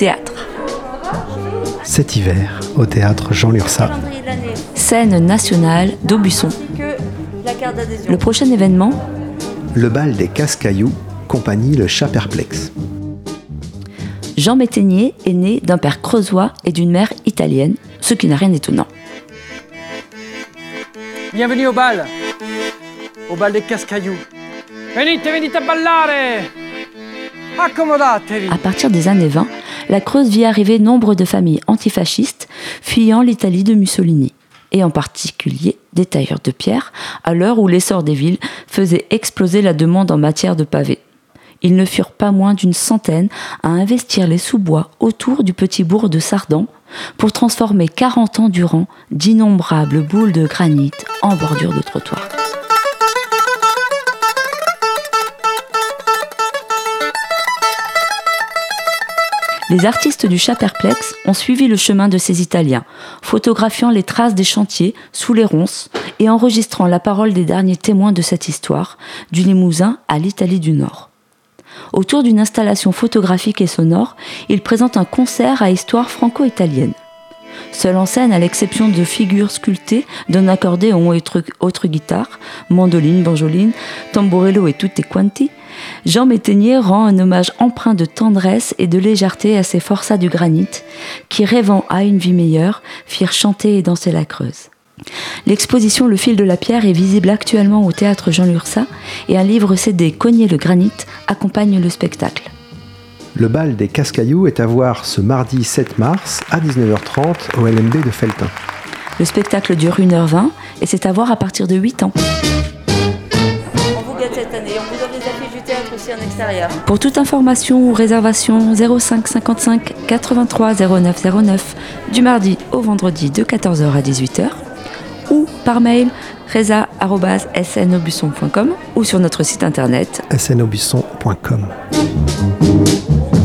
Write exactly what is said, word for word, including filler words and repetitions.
théâtre. Cet hiver, au théâtre Jean Lurçat. Scène nationale d'Aubusson. Le prochain événement, le bal des Casse-Cailloux, compagnie Le Chat Perplexe. Jean Métainier est né d'un père creusois et d'une mère italienne, ce qui n'a rien d'étonnant. Bienvenue au bal, au bal des Casse-Cailloux. Venite, venite a ballare. Accomodatevi. À partir des années vingt, la Creuse vit arriver nombre de familles antifascistes fuyant l'Italie de Mussolini, et en particulier des tailleurs de pierre, à l'heure où l'essor des villes faisait exploser la demande en matière de pavés. Ils ne furent pas moins d'une centaine à investir les sous-bois autour du petit bourg de Sardan pour transformer quarante ans durant d'innombrables boules de granit en bordure de trottoir. Les artistes du Chat Perplexe ont suivi le chemin de ces Italiens, photographiant les traces des chantiers sous les ronces et enregistrant la parole des derniers témoins de cette histoire, du Limousin à l'Italie du Nord. Autour d'une installation photographique et sonore, ils présentent un concert à histoire franco-italienne. Seul en scène, à l'exception de figures sculptées d'un accordéon et autres guitares, mandoline, banjoline, tamborello et tutti quanti, Jean Métainier rend un hommage empreint de tendresse et de légèreté à ces forçats du granit qui, rêvant à une vie meilleure, firent chanter et danser la Creuse. L'exposition Le fil de la pierre est visible actuellement au théâtre Jean Lurçat et un livre C D Cogner le granit accompagne le spectacle. Le bal des Casse-Cailloux est à voir ce mardi sept mars à dix-neuf heures trente au L M B de Felletin. Le spectacle dure une heure vingt et c'est à voir à partir de huit ans. On vous gâte cette année, on vous donne les affiches du théâtre aussi en extérieur. Pour toute information ou réservation, zéro cinq cinquante-cinq quatre-vingt-trois zéro neuf zéro neuf du mardi au vendredi de quatorze heures à dix-huit heures ou par mail reza arobase s n aubusson point com ou sur notre site internet s n aubusson point com.